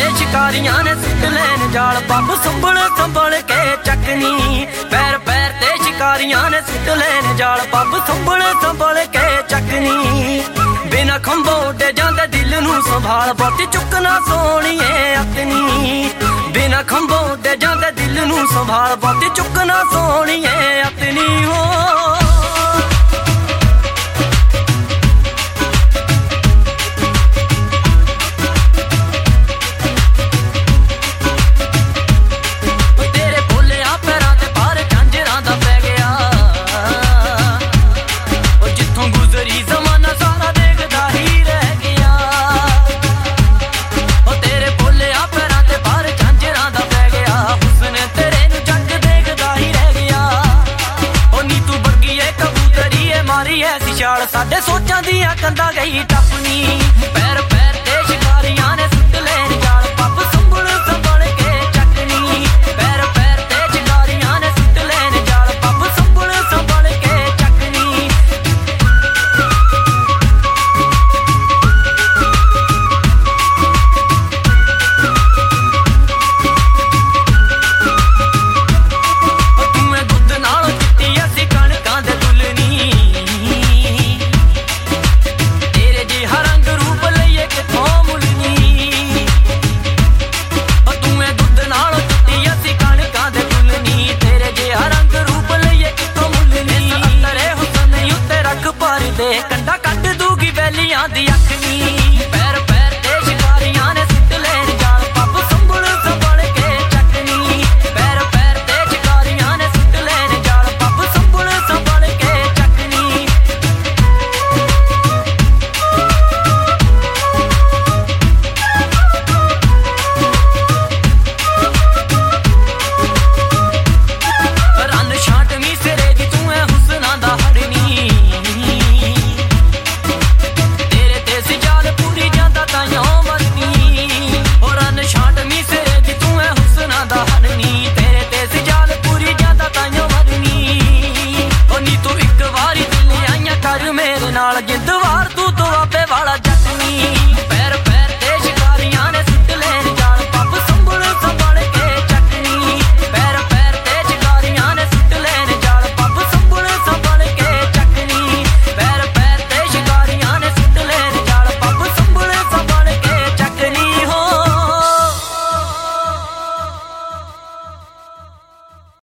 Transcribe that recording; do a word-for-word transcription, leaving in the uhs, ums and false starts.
ते शिकारियां ने सुट लेन जाल बंब संभल संभल के चकनी। पैर पैर ते शिकारियां ने सुट लेन जाल बंब संभल संभल के चकनी। बिना खंभों उड्डे जांदे दिल नूं संभाल बोटी चुकना सोहणीए अपनी। बिना खंभों उड्डे जांदे दिल नूं संभाल बोटी चुकना सोहणीए अपनी हो।